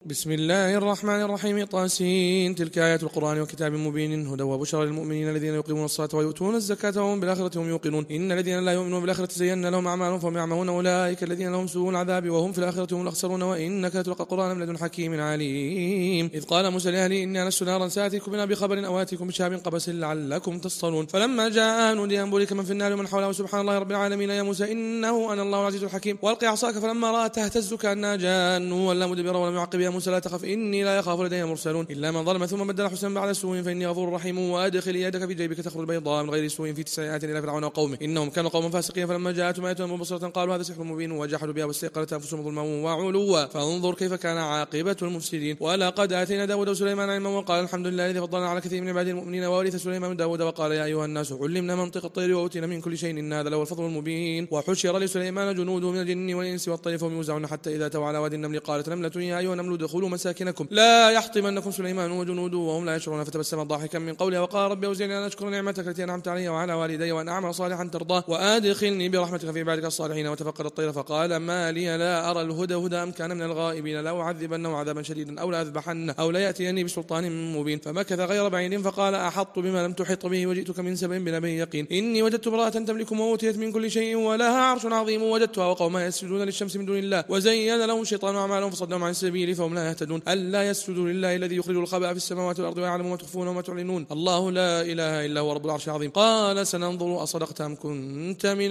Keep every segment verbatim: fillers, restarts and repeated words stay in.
بسم الله الرحمن الرحيم. طاسين. تلك آيات القرآن وكتاب مبين هدى وبشرى للمؤمنين الذين يقيمون الصلاة ويؤتون الزكاة وهم بالآخرة هم يوقنون إن الذين لا يؤمنون بالآخرة زينا لهم أعمالهم فهم يعمهون أولئك الذين لهم سوء العذاب وهم في الآخرة هم الأخسرون وإنك لتلقى القرآن من لدن حكيم عليم. إذ قال موسى لأهله إني أنست نارا سآتيكم منها بخبر أو آتيكم بشهاب قبس لعلكم تصطلون فلما جاء نودي أن بورك من في النار ومن حوله سبحان الله رب العالمين يا موسى إنه أنا الله العزيز الحكيم والقي عصاك فلما رأى تهتز كأنها جان ولا مدبر ولم يعقب يا موسى لا تخف إني لا يخاف لدي المرسلون إلا من ظلم ثم بدل حسنا بعد سوء فإني غفور رحيم وأدخل يدك في جيبك تخرج بيضاء من غير سوء في تسع آيات إلى فرعون وقومه إنهم كانوا قوما فاسقين فلما جاءتهم آية مبصرة قالوا هذا سحر مبين وجحدوا بها واستيقنتها أنفسهم ظلما وعلوا فانظر كيف كان عاقبة المفسدين. ولقد آتينا داود وسليمان علما وقال الحمد لله الذي فضلنا على كثير من عباده المؤمنين وورث سليمان داود وقال يا أيها الناس علمنا منطق الطير وأوتينا من كل شيء إن هذا له الفضل المبين. وحشر لسليمان جنوده من الجن والإنس والطير فهم يوزعون حتى إذا توى على وادي النمل قالت نملة يا أيها النمل ادخلوا مساكنكم لا يحطمنكم سليمان وجنوده وهم لا يشعرون فتبسم ضاحكا من قولها وقال رب أوزعني أن أشكر نعمتك التي أنعمت علي وعلى والدي وأن أعمل صالحا ترضاه وأدخلني برحمتك في عبادك الصالحين. وتفقد الطير فقال ما لي لا أرى الهدى هدى أم كان من الغائبين لا أعذبنه عذابا شديدا أو لا أذبحنه أو لا يأتيني بسلطان مبين. فمكث غير بعيد فقال أحط بما لم تحط به وجئتك من سبأ بنبأ يقين إني وجدت امرأة تملكهم وأوتيت من كل شيء ولها عرش عظيم وجدتها وقومها يسجدون للشمس من دون الله وزين لهم الشيطان أعمالهم فصدهم عن السبيل فهم لا يهتدون ألا يسجدوا لله الذي يخرج الخبأ في السماوات والأرض ويعلم ما تخفون وما تعلنون الله لا إله إلا هو رب العرش العظيم. قال سننظر أصدقت أم كنت من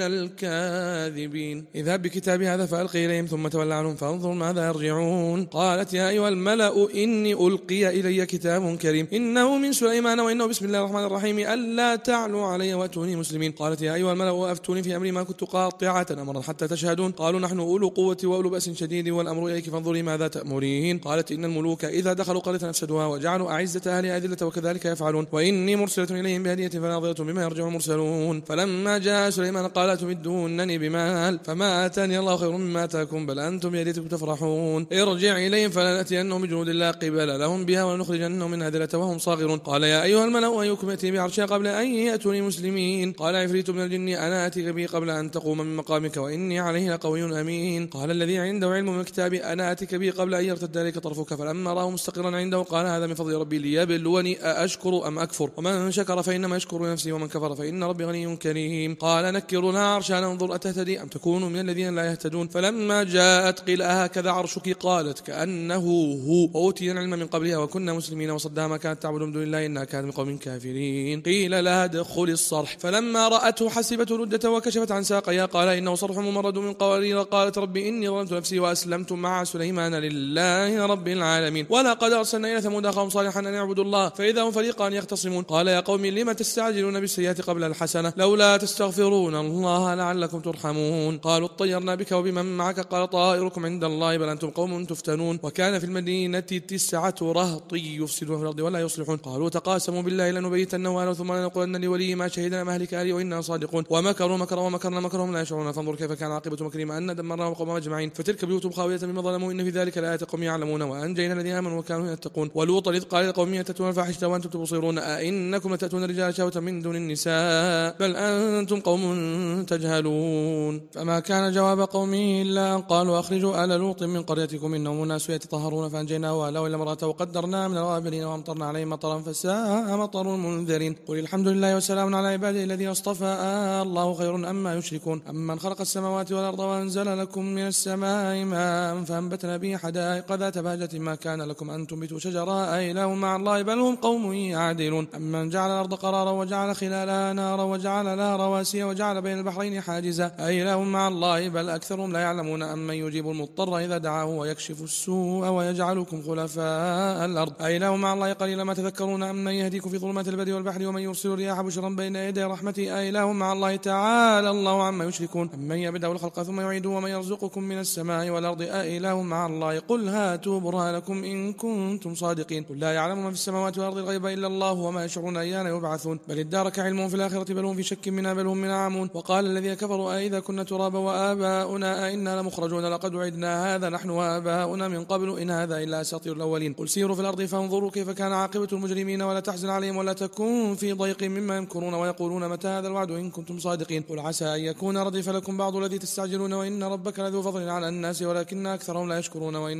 الكاذبين اذهب بكتابي هذا فألقي إليهم ثم تولى عنهم فانظر ماذا يرجعون. قالت يا أيها الملأ إني ألقي إلي كتاب كريم إنه من سليمان وإنه بسم الله الرحمن الرحيم ألا تعلوا علي وأتوني مسلمين. قالت يا أيها الملأ أفتوني في أمري ما كنت قاطعة أمرا حتى تشهدون قالوا نحن أولو قوة وأولو بأس شديد والأمر إليك فانظري ماذا تأمرين. قالت إن الملوك إذا دخلوا قرية أفسدوها وجعلوا أعزة أهلها أذلة وكذلك يفعلون وإني مرسلة إليهم بهدية فناظرة بما يرجع المرسلون. فلما جاء سليمان قال تمدونني بمال فما آتاني الله خير مما آتاكم بل أنتم بهديتكم تفرحون. ارجع إليهم فلنأتينهم بجنود لا قبل لهم بها ولنخرجنهم من أذلة وهم صاغرون. قال يا أيها الملأ أيكم يأتي بعرشها قبل أن يأتوني مسلمين. قال عفريت من الجن أنا آتيك به قبل أن تقوم من مقامك وإني عليه لقوي أمين. قال الذي عنده علم من الكتاب أنا آتيك به قبل أن يرتد إليك طرفك فلما راه مستقرا عنده قال هذا من فضل ربي ليبلوني أأشكر أم أكفر ومن شكر فإنما يشكر نفسه ومن كفر فإن ربي غني كريم. قال نكروا لها عرشها ننظر أتهتدي أم تكون من الذين لا يهتدون. فلما جاءت قيل أهكذا عرشك قالت كأنه هو أوتي العلم من قبلها وكنا مسلمين وصدها ما كانت تعبد من دون الله إنها كانت من قوم كافرين. قيل لها ادخل الصرح فلما رأته حسبته ردة وكشفت عن ساقيها قال إنه صرح ممرد من قوارير. قالت ربي إني ظلمت نفسي وأسلمت مع سليمان لله رب العالمين. ولقد أرسلنا إلى ثمود أخاهم صالحا أن يعبدوا الله فإذا هم فريقان يختصمون. قال يا قوم لم تستعجلون بالسيئات قبل الحسنة لولا تستغفرون الله لعلكم ترحمون. قالوا اطيرنا بك وبمن معك قال طائركم عند الله بل أنتم قوم تفتنون. وكان في المدينة تسعة رهط يفسدون في الأرض ولا يصلحون. قالوا تقاسموا بالله لنبيتنه أهله ثم لنقولن لولي ما شهدنا مهلك أهله وإنا صادقون. ومكروا مكرا ومكرنا مكرهم لا يشعرون. فانظر كيف كان عاقبة مكرهم أن دمرناهم وقومهم أجمعين فتلك بيوتهم خاوية بما ظلموا إن في ذلك لآيات قوم يعلمون وأنجينا الذين آمنوا وكانوا يتقون. ولوطا إذ قال لقومه أتأتون الفاحشة وأنتم تبصرون أئنكم لتأتون الرجال شهوة من دون النساء بل أنتم قوم تجهلون. فما كان جواب قومه إلا أن قالوا أخرجوا آل لوط من قريتكم إنهم أناس يتطهرون فأنجيناه وأهله إلا امرأته وقدرنا من الغابرين وأمطرنا عليهم مطرا فساء مطر المنذرين. قل الحمد لله وسلام على عباده الذين اصطفى الله خير أما يشركون. أمن خلق السماوات والأرض وأنزل لكم من السماء ماء فأنبتنا به حدائق ذات بهجة ما كان لكم أن تنبتوا شجرا أإله مع الله بل هم قوم يعدلون. أمن جعل الأرض قرارا وجعل خلالها نارا وجعل لها رواسي وجعل بين البحرين حاجزا أإله مع الله بل أكثرهم لا يعلمون. أمن يجيب المضطر إذا دعاه ويكشف السوء ويجعلكم خلفاء الأرض أإله مع الله قليلا ما تذكرون. أمن يهديكم في ظلمات البر والبحر ومن يرسل الرياح بشرا بين يدي رحمته أإله مع الله تعالى الله عما يشركون. أمن يبدأ الخلق ثم يعيده ومن يرزقكم من السماء والأرض أإله مع الله قل هاتوا برهانكم إن كنتم صادقين. قل لا يعلم ما في السماوات والأرض الغيب إلا الله وما يشعرون أيان يبعثون بل ادارك علمهم في الآخرة بل هم في شك منها بل هم من عامون. وقال الذين كفروا أئذا كنا ترابا وآباؤنا أئنا لمخرجون لقد وعدنا هذا نحن وآباؤنا من قبل إن هذا إلا أساطير الأولين. قل سيروا في الأرض فانظروا كيف كان عاقبة المجرمين ولا تحزن عليهم ولا تكون في ضيق مما يمكرون ويقولون متى هذا الوعد إن كنتم صادقين. قل عسى أن يكون ردف لكم بعض الذي تستعجلون وإن ربك لذو فضل على الناس ولكن أكثرهم لا يشكرون وإن ربك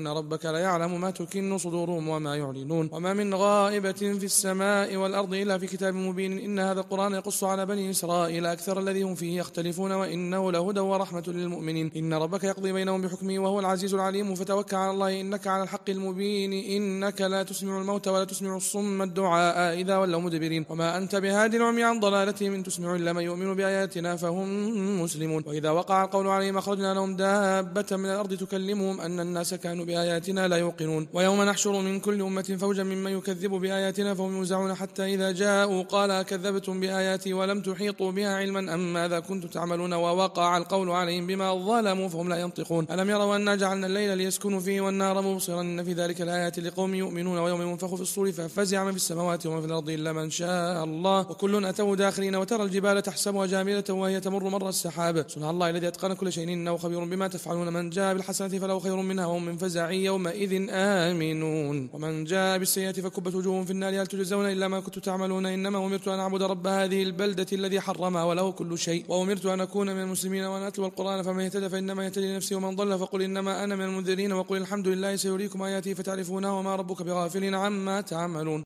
لا يعلم ما تكن صدورهم وما يعلنون. وما من غائبة في السماء والأرض إلا في كتاب مبين. إن هذا القرآن يقص على بني إسرائيل أكثر الذي هم فيه يختلفون وإنه لهدى ورحمة للمؤمنين. إن ربك يقضي بينهم بحكمه وهو العزيز العليم. فتوكل على الله إنك على الحق المبين. إنك لا تسمع الموت ولا تسمع الصم الدعاء إذا ولوا مدبرين. وما أنت بهاد العمي عن ضلالتهم إن تسمع إلا من يؤمن بآياتنا فهم مسلمون. وإذا وقع القول عليهم أخرجنا لهم دابة من الأرض تكلمهم أن الناس كانوا بآياتنا لا يوقنون. ويوم نحشر من كل أمة فوجا ممن يكذب بآياتنا فهم يوزعون حتى إذا جاءوا قال كذبتم بآياتي ولم تحيطوا بها علما أم ماذا كنتم تعملون ووقع القول عليهم بما ظلموا فهم لا ينطقون. ألم يروا أنا جعلنا الليل ليسكنوا فيه والنهار مبصرا إن في ذلك الآيات لقوم يؤمنون. ويوم ينفخ في الصور ففزع من في السماوات ومن في الأرض إلا من شاء الله وكل أتوا داخرين. وترى الجبال تحسبها جامدة وهي تمر مر السحاب صنع الله الذي أتقن كل شيء إنه خبير بما تفعلون. من جاء بالحسنة فله خير منها وهم من فزع يومئذ آمنون. ومن جاء بالسيئة فكبت وجوههم في النار هل تجزون إلا ما كنتم تعملون. إنما أمرت أن أعبد رب هذه البلدة الذي حرمها وله كل شيء وأمرت أن أكون من المسلمين وأن أتلو القرآن فمن اهتدى فإنما يهتدي لنفسه ومن ضل فقل إنما أنا من المنذرين وقل الحمد لله سيريكم آياته فتعرفونها وما ربك بغافل عما تعملون.